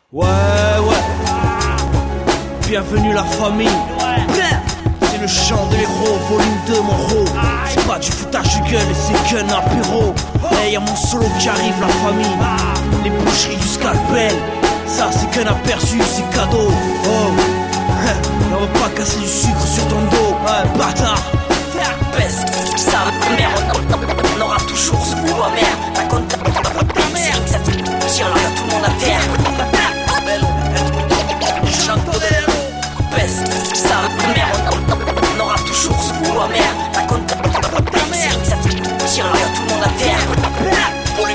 Ouais, bienvenue la famille. C'est le chant de l'héros, volume 2 mon ro. C'est pas du foutage de gueule et c'est qu'un apéro. Hey, y'a mon solo qui arrive la famille. Les boucheries du scalpel, ça c'est qu'un aperçu, c'est cadeau. Oh, on va pas casser du sucre sur ton dos, bâtard. Peste, ça mère, on aura toujours ce goût amer. La compte ta mère, ça tire là, tout le monde à terre. Peste, ça mère, on aura toujours ce goût amer. La compte ta mère, ça tire là, tout le monde à terre. Volume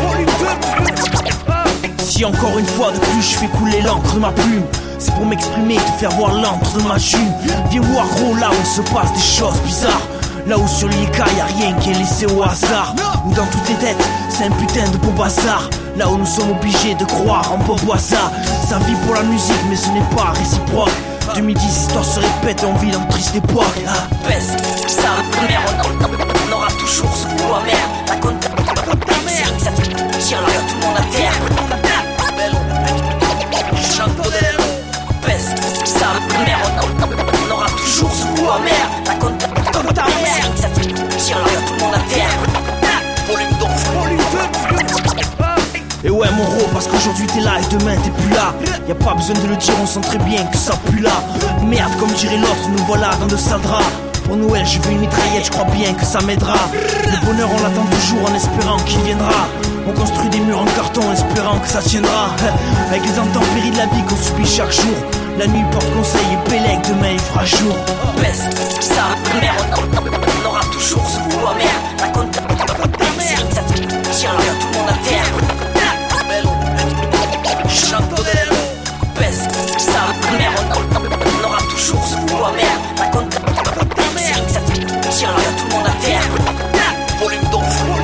donc, Si encore une fois de plus je fais couler l'encre de ma plume, c'est pour m'exprimer et te faire voir l'antre de ma jume. Viens voir gros là où se passent des choses bizarres. Là où sur l'IK y'a rien qui est laissé au hasard. Où dans toutes les têtes c'est un putain de beau bazar. Là où nous sommes obligés de croire en Bob Waza. Ça vit pour la musique mais ce n'est pas réciproque. 2010 l'histoire se répète et on vit dans une triste époque. peste, ça mère, on aura toujours ce goût amer. La compte ta mère, ça tire là, tout le monde à terre. Peste, ça mère, on aura toujours ce goût amer. La compte ta mère, ça tire là, tout le monde à terre. Volume donc, Et ouais mon ro, parce qu'aujourd'hui t'es là et demain t'es plus là. Y'a pas besoin de le dire, on sent très bien que ça pue là. Merde comme dirait l'autre, nous voilà dans de sales draps. Pour Noël je veux une mitraillette, je crois bien que ça m'aidera. Le bonheur on l'attend toujours en espérant qu'il viendra. On construit des murs en carton en espérant que ça tiendra. Avec les intempéries de la vie qu'on subit chaque jour. La nuit porte conseil et Bélec, demain il fera jour. peste, ça mère, on aura toujours ce goût amer. La compte ta mère, ça tire là, tout le monde à terre. Peste, ça mère, on aura toujours ce goût amer. La compte ta mère, ça tire là, tout le monde à terre. Volume donc,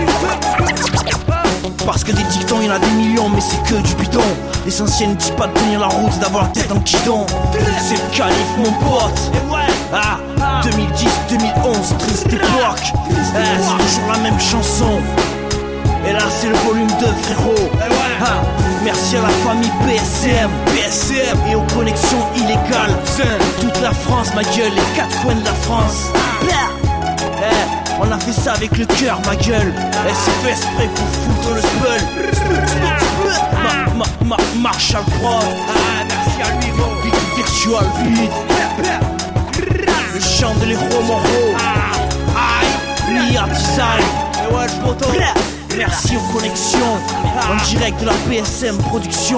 Parce que des dictons y'en a des millions mais c'est que du bidon. L'essentiel ne dit pas de tenir la route, d'avoir la tête en guidon. C'est le calife mon pote. 2010, 2011, triste époque. C'est toujours la même chanson. Et là c'est le volume 2 frérot. Merci à la famille PSM et aux connexions illégales. Toute la France ma gueule, les quatre coins de la France. On a fait ça avec le cœur ma gueule. C'est fait exprès pour foutre le spell. Marshall Prod. Merci à lui Big Virtual Beat. Le chant de l'héros mon ro. Nia Design. Merci aux connexions. En direct de la PSM Production.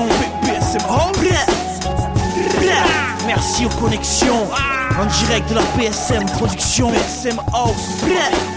Merci aux connexions. En direct de la PSM Production. PSM House.